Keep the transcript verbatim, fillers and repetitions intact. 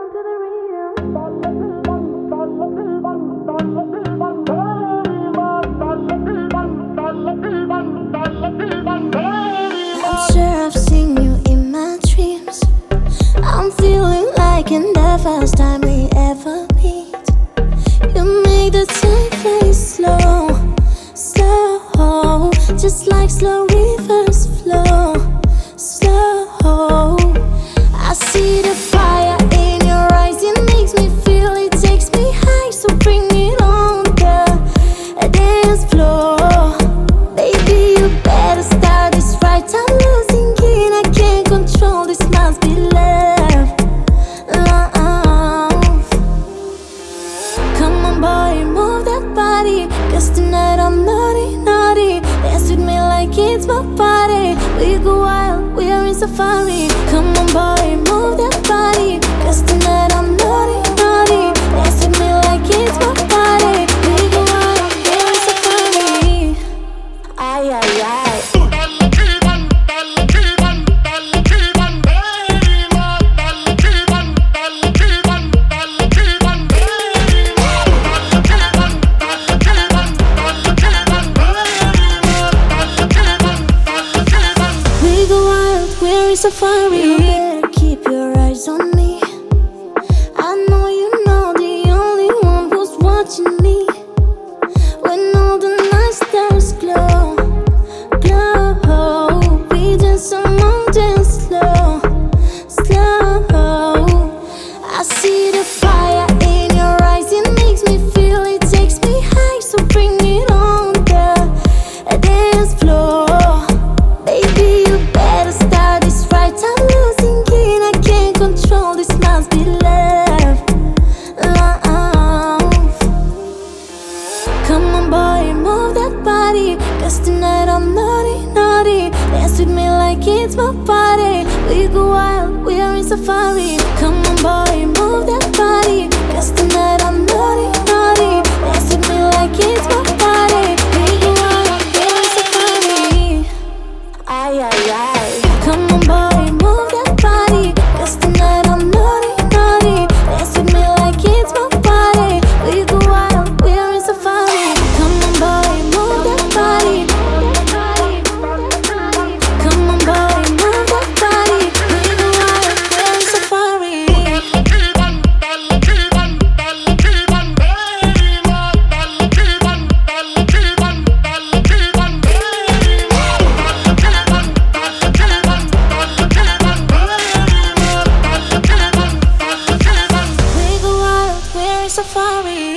I'm sure I've seen you in my dreams. I'm feeling like in the first time we ever meet. You make the time fly slow, slow, just like slow rivers flow, slow. I see the fire in your eyes, it makes me feel, it takes me high. So bring it on the dance floor. Baby, you better start this right. I'm losing it, I can't control this, must be love, love. Come on boy, move that body, cause tonight I'm naughty, naughty. Dance with me like it's my party. We go wild, we are in safari. Come on boy, move that body, cause tonight I'm naughty, naughty. Dance with me like it's my party. We go wild, we are in safari. Ay, ay, ay. Safari. You better keep your eyes on me. I know you know the only one who's watching me. When all the night stars glow, glow, we dance among dance slow, slow. I see the fire in your eyes, it makes me feel, it takes me high. So bring it on the dance floor. Baby, you better start this right. I'm losing it, I can't control this, must be love, love. Come on boy, move that body, cause tonight I'm naughty, naughty. Dance with me like it's my party. We go wild, we are in safari. Come on boy, move that body, cause tonight I'm naughty, naughty. Dance with me like it's my party. We go wild, we are in safari. Ay, ay, ay. Come on boy, move that body, cause tonight I'm naughty, naughty. Dance with me like it's my party. We go wild, we are in safari. Come on boy, move that body. Come on boy, move that body. We go wild, we are in safari. We go wild, we're in safari.